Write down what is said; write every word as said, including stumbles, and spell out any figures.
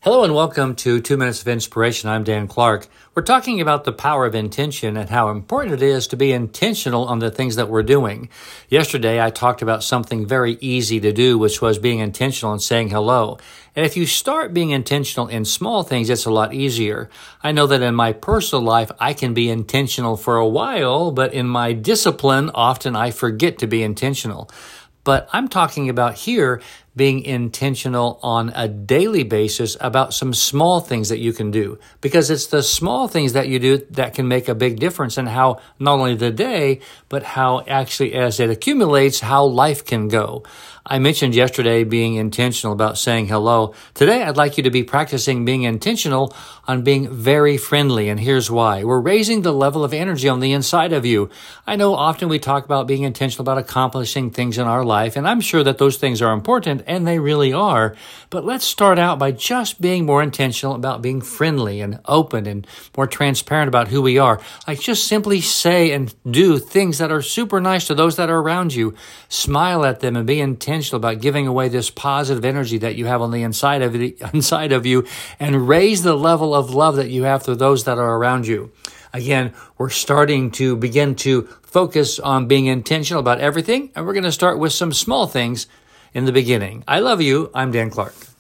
Hello and welcome to Two Minutes of Inspiration. I'm Dan Clark. We're talking about the power of intention and how important it is to be intentional on the things that we're doing. Yesterday, I talked about something very easy to do, which was being intentional and saying hello. And if you start being intentional in small things, it's a lot easier. I know that in my personal life, I can be intentional for a while, but in my discipline, often I forget to be intentional. But I'm talking about here being intentional on a daily basis about some small things that you can do, because it's the small things that you do that can make a big difference in how not only the day, but how actually as it accumulates, how life can go. I mentioned yesterday being intentional about saying hello. Today, I'd like you to be practicing being intentional on being very friendly, and here's why. We're raising the level of energy on the inside of you. I know often we talk about being intentional about accomplishing things in our life, and I'm sure that those things are important, and they really are. But let's start out by just being more intentional about being friendly and open and more transparent about who we are. Like just simply say and do things that are super nice to those that are around you. Smile at them and be intentional about giving away this positive energy that you have on the inside of the inside of you, and raise the level of love that you have to those that are around you. Again, we're starting to begin to focus on being intentional about everything, and we're going to start with some small things in the beginning. I love you. I'm Dan Clark.